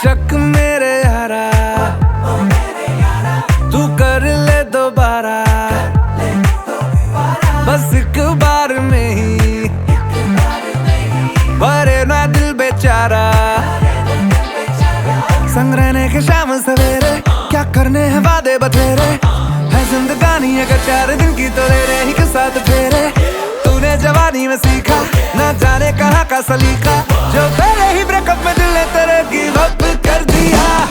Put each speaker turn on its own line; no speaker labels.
शक मेरे यारा, तू कर ले दोबारा, बस एक बार में ही भरे ना दिल बेचारा। संग रहने के शाम सवेरे, क्या करने हैं वादे बतेरे, है जिंदगानी अगर 4 दिन की तो ले रहे ही के साथ फेरे। तूने जवानी में सीखा ना जाने कहाँ का सलीका, जो तेरे ही ब्रेकअप में दिल ने तेरे गिव अप कर